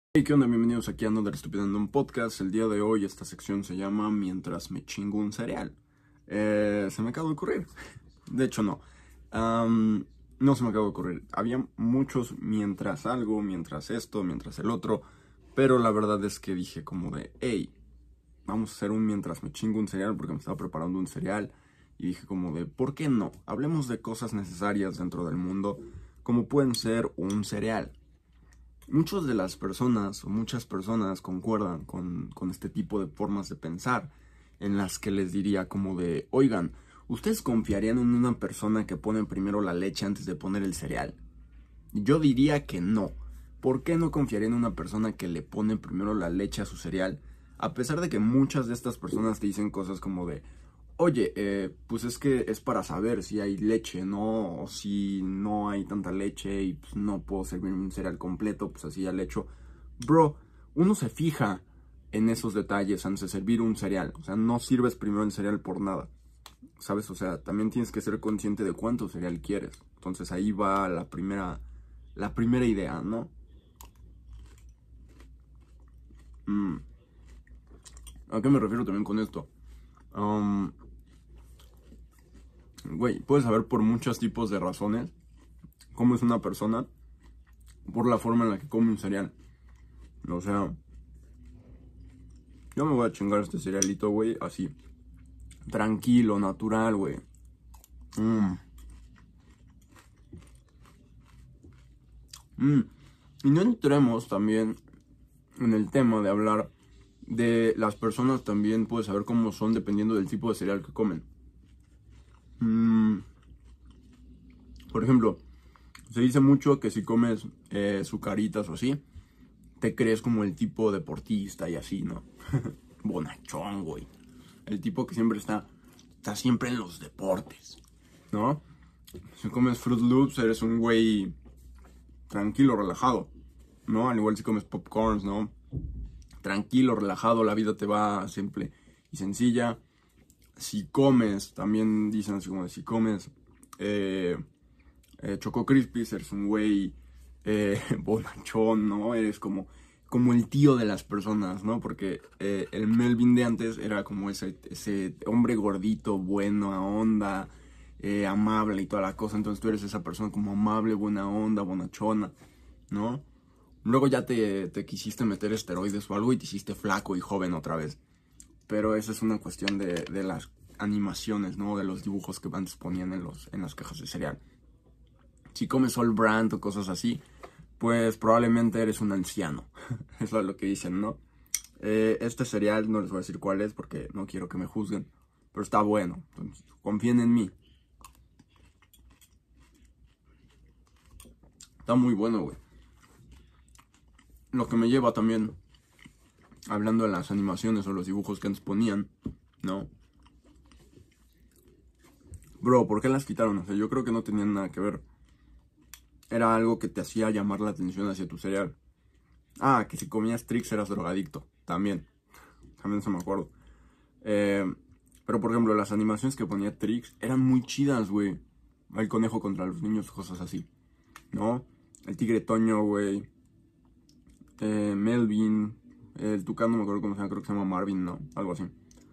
Hey, ¿qué onda? Bienvenidos aquí a Another Stupid Random Podcast. El día de hoy esta sección se llama Mientras me chingo un cereal. Se me acaba de ocurrir. De hecho, no. No se me acaba de ocurrir. Había muchos mientras algo, mientras esto, mientras el otro. Pero la verdad es que dije como de, hey, vamos a hacer un mientras me chingo un cereal porque me estaba preparando un cereal. Y dije como de, ¿por qué no? Hablemos de cosas necesarias dentro del mundo, como pueden ser un cereal. Muchas de las personas, o muchas personas concuerdan con este tipo de formas de pensar, en las que les diría como de, oigan, ¿ustedes confiarían en una persona que pone primero la leche antes de poner el cereal? Yo diría que no. ¿Por qué no confiaría en una persona que le pone primero la leche a su cereal? A pesar de que muchas de estas personas te dicen cosas como de, oye, pues es que es para saber si hay leche, ¿no? O si no hay tanta leche y pues no puedo servir un cereal completo, pues así ya le echo. Bro, uno se fija en esos detalles antes de servir un cereal. O sea, no sirves primero el cereal por nada, ¿sabes? O sea, también tienes que ser consciente de cuánto cereal quieres. Entonces ahí va la primera idea, ¿no? ¿A qué me refiero también con esto? Güey, puedes saber por muchos tipos de razones cómo es una persona por la forma en la que come un cereal. O sea, yo me voy a chingar este cerealito, güey, así. Tranquilo, natural, güey. Y no entremos también en el tema de hablar de las personas también, puedes saber cómo son dependiendo del tipo de cereal que comen. Por ejemplo, se dice mucho que si comes sucaritas o así, te crees como el tipo deportista y así, ¿no? Bonachón, güey. El tipo que siempre está siempre en los deportes, ¿no? Si comes Fruit Loops, eres un güey tranquilo, relajado, ¿no? Al igual si comes popcorns, ¿no? Tranquilo, relajado, la vida te va simple y sencilla. Si comes, también dicen así como de, si comes Choco Crispies, eres un güey bonachón, ¿no? Eres como el tío de las personas, ¿no? Porque el Melvin de antes era como ese hombre gordito, buena onda, amable y toda la cosa. Entonces tú eres esa persona como amable, buena onda, bonachona, ¿no? Luego ya te quisiste meter esteroides o algo y te hiciste flaco y joven otra vez. Pero esa es una cuestión de las animaciones, ¿no? De los dibujos que antes ponían en las cajas de cereal. Si comes All Brand o cosas así, pues probablemente eres un anciano. Eso es lo que dicen, ¿no? Este cereal no les voy a decir cuál es porque no quiero que me juzguen. Pero está bueno. Entonces, confíen en mí. Está muy bueno, güey. Lo que me lleva también, hablando de las animaciones o los dibujos que antes ponían, ¿no? Bro, ¿por qué las quitaron? O sea, yo creo que no tenían nada que ver. Era algo que te hacía llamar la atención hacia tu cereal. Ah, que si comías Trix eras drogadicto. También se me acuerdo. Pero por ejemplo, las animaciones que ponía Trix eran muy chidas, güey. El conejo contra los niños, cosas así, ¿no? El tigre Toño, güey. Melvin. El tucán, no me acuerdo cómo se llama, creo que se llama Marvin, ¿no? Algo así.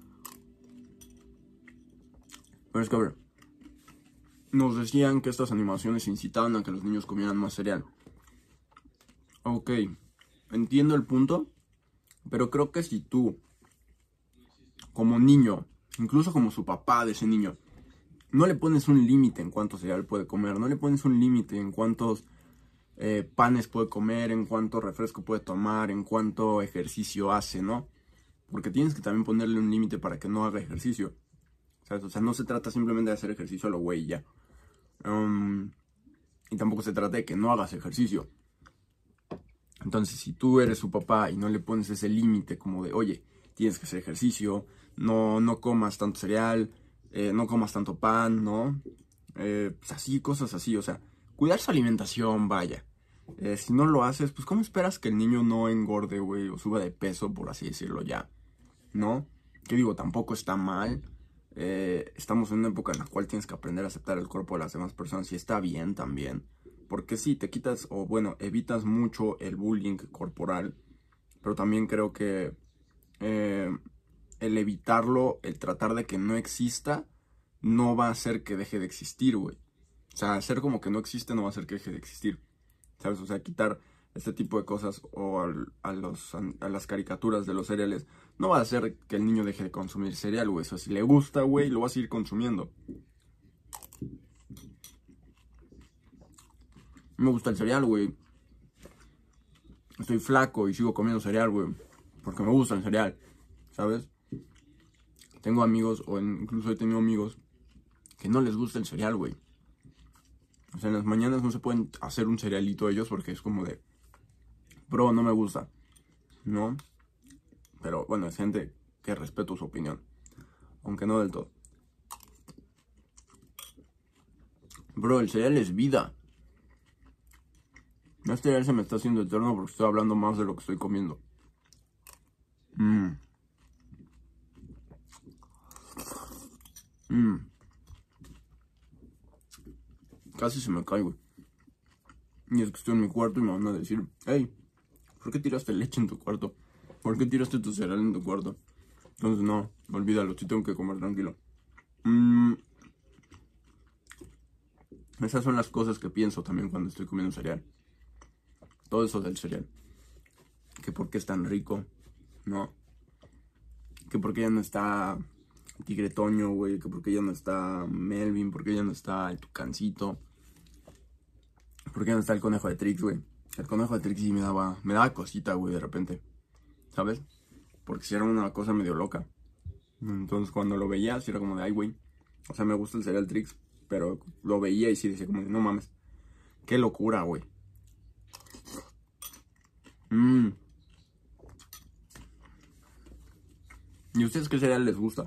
Pero es que a ver, nos decían que estas animaciones incitaban a que los niños comieran más cereal. Ok, entiendo el punto, pero creo que si tú, como niño, incluso como su papá de ese niño, no le pones un límite en cuánto cereal puede comer, no le pones un límite en cuántos panes puede comer, en cuánto refresco puede tomar, en cuánto ejercicio hace, ¿no? Porque tienes que también ponerle un límite para que no haga ejercicio, ¿sabes? O sea, no se trata simplemente de hacer ejercicio a lo güey ya. Y tampoco se trata de que no hagas ejercicio. Entonces, si tú eres su papá y no le pones ese límite como de, oye, tienes que hacer ejercicio, no comas tanto cereal, no comas tanto pan, ¿no? Pues así, cosas así, o sea, cuidar su alimentación, vaya. Si no lo haces, pues ¿cómo esperas que el niño no engorde, güey, o suba de peso, por así decirlo ya? ¿No? Que digo, tampoco está mal. Estamos en una época en la cual tienes que aprender a aceptar el cuerpo de las demás personas y está bien también. porque sí, te quitas, o bueno, evitas mucho el bullying corporal, pero también creo que el evitarlo, el tratar de que no exista, no va a hacer que deje de existir, güey. O sea, hacer como que no existe no va a hacer que deje de existir, ¿sabes? O sea, quitar este tipo de cosas o a las caricaturas de los cereales no va a hacer que el niño deje de consumir cereal, güey. O sea, si le gusta, güey, lo va a seguir consumiendo. Me gusta el cereal, güey. Estoy flaco y sigo comiendo cereal, güey. Porque me gusta el cereal, ¿sabes? Tengo amigos, incluso he tenido amigos que no les gusta el cereal, güey. O sea, en las mañanas no se pueden hacer un cerealito ellos porque es como de... Bro, no me gusta, ¿no? Pero bueno, es gente que respeto su opinión. Aunque no del todo. Bro, el cereal es vida. Este cereal se me está haciendo eterno porque estoy hablando más de lo que estoy comiendo. Casi se me cae, güey. Y es que estoy en mi cuarto y me van a decir, hey, ¿por qué tiraste leche en tu cuarto? ¿Por qué tiraste tu cereal en tu cuarto? Entonces no, olvídalo, sí tengo que comer tranquilo. Esas son las cosas que pienso también cuando estoy comiendo cereal. Todo eso del cereal. Que por qué es tan rico, ¿no? Que por qué ya no está Tigre Toño, güey. Que por qué ya no está Melvin. Por qué ya no está el Tucancito. ¿Por qué no está el conejo de Trix, güey? El conejo de Trix sí me daba cosita, güey, de repente. ¿Sabes? Porque si era una cosa medio loca. Entonces cuando lo veía, sí era como de, ay, güey. O sea, me gusta el cereal Trix. Pero lo veía y sí decía como de, no mames. Qué locura, güey. ¿Y a ustedes qué cereal les gusta?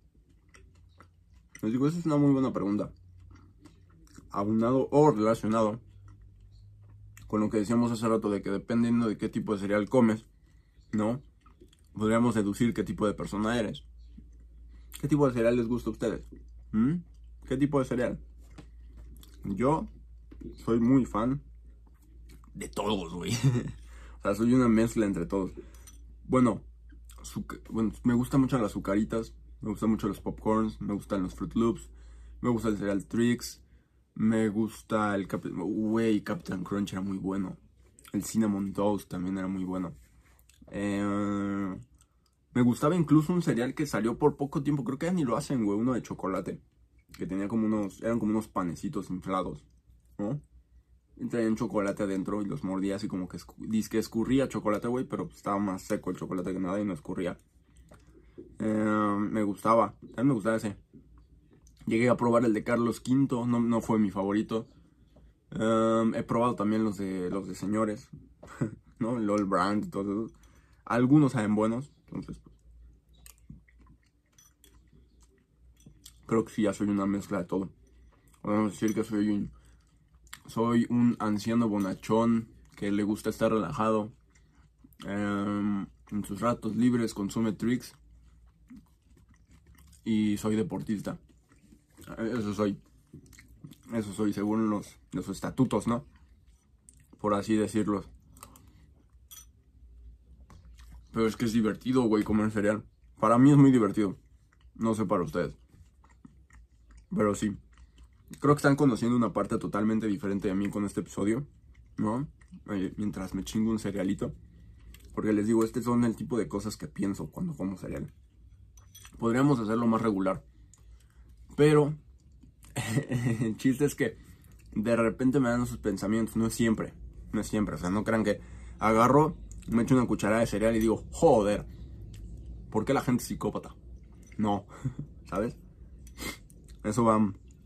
Les digo, esa es una muy buena pregunta. Aunado o relacionado con lo que decíamos hace rato de que dependiendo de qué tipo de cereal comes, ¿no? Podríamos deducir qué tipo de persona eres. ¿Qué tipo de cereal les gusta a ustedes? ¿Qué tipo de cereal? Yo soy muy fan de todos, güey. O sea, soy una mezcla entre todos. Bueno, me gustan mucho las azucaritas, me gustan mucho los popcorns, me gustan los Fruit Loops, me gusta el cereal Trix, me gusta el Captain Crunch era muy bueno. El Cinnamon Toast también era muy bueno. Me gustaba incluso un cereal que salió por poco tiempo, creo que ya ni lo hacen, güey, uno de chocolate. Que tenía eran como unos panecitos inflados, ¿no? Y traían chocolate adentro y los mordía así como que que escurría chocolate, güey, pero estaba más seco el chocolate que nada y no escurría. Me gustaba, también me gustaba ese. Llegué a probar el de Carlos V, no fue mi favorito. He probado también los de señores, ¿no? El All Brand y todo eso. Algunos saben buenos, entonces pues, creo que sí, ya soy una mezcla de todo. Podemos decir que soy un anciano bonachón que le gusta estar relajado. En sus ratos libres consume Trix. Y soy deportista. Eso soy según los estatutos, ¿no? Por así decirlo. Pero es que es divertido, güey, comer cereal. Para mí es muy divertido. No sé para ustedes. Pero sí. Creo que están conociendo una parte totalmente diferente de mí con este episodio, ¿no? Mientras me chingo un cerealito. Porque les digo, son el tipo de cosas que pienso cuando como cereal. Podríamos hacerlo más regular. Pero el chiste es que de repente me dan esos pensamientos. No es siempre. O sea, no crean que agarro, me echo una cucharada de cereal y digo, joder, ¿por qué la gente es psicópata? No, ¿sabes? Eso va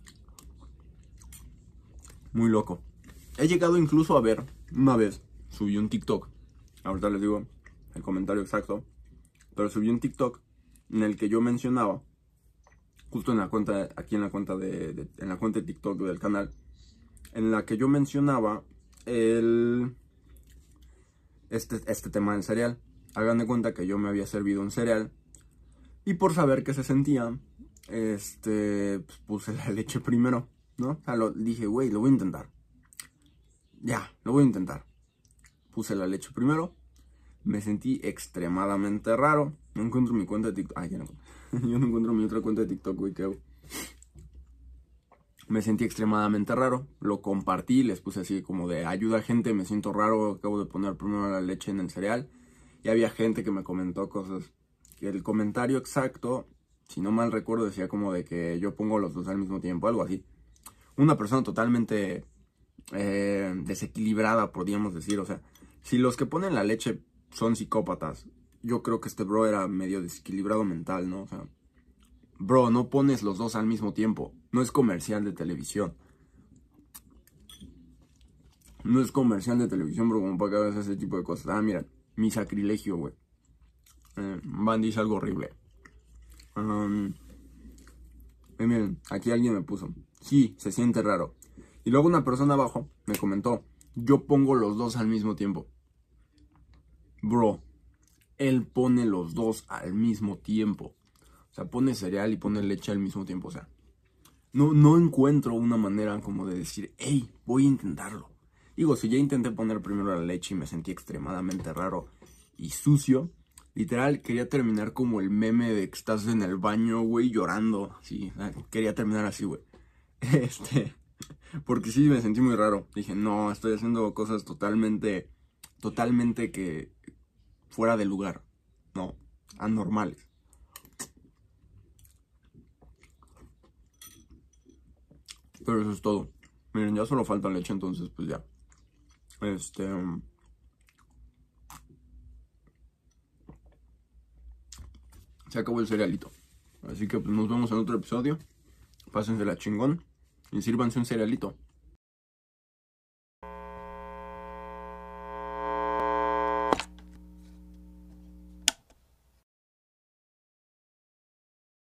muy loco. He llegado incluso a ver, una vez, subí un TikTok. Ahorita les digo el comentario exacto. Pero subí un TikTok en el que yo mencionaba, justo en la cuenta, aquí en la cuenta en la cuenta de TikTok del canal, en la que yo mencionaba este tema del cereal. Hagan de cuenta que yo me había servido un cereal y por saber qué se sentía, pues puse la leche primero, ¿no? O sea, dije, güey, lo voy a intentar. ya, lo voy a intentar. Puse la leche primero. Me sentí extremadamente raro. No encuentro mi cuenta de TikTok. Ya no. Yo no encuentro mi otra cuenta de TikTok, güey, ¿qué hago? Me sentí extremadamente raro. Lo compartí, les puse así como de ayuda gente, me siento raro, acabo de poner primero la leche en el cereal. Y había gente que me comentó cosas. Que el comentario exacto, si no mal recuerdo, decía como de que yo pongo los dos al mismo tiempo, algo así. Una persona totalmente desequilibrada, podríamos decir. O sea, si los que ponen la leche son psicópatas, yo creo que este bro era medio desequilibrado mental, ¿no? O sea, bro, no pones los dos al mismo tiempo. No es comercial de televisión. No es comercial de televisión, bro, como para que hagas ese tipo de cosas. Ah, mira, mi sacrilegio, güey. Van dice algo horrible. Miren, aquí alguien me puso. Sí, se siente raro. Y luego una persona abajo me comentó. Yo pongo los dos al mismo tiempo. Bro, él pone los dos al mismo tiempo. O sea, pone cereal y pone leche al mismo tiempo. O sea, no encuentro una manera como de decir, hey, voy a intentarlo. Digo, si ya intenté poner primero la leche y me sentí extremadamente raro y sucio, literal quería terminar como el meme de que estás en el baño, güey, llorando. Sí, quería terminar así, güey. Porque sí, me sentí muy raro. Dije, no, estoy haciendo cosas totalmente que fuera de lugar. No, anormales. Pero eso es todo. Miren, ya solo falta leche, entonces pues ya. Se acabó el cerealito. Así que pues nos vemos en otro episodio. Pásensela chingón y sírvanse un cerealito.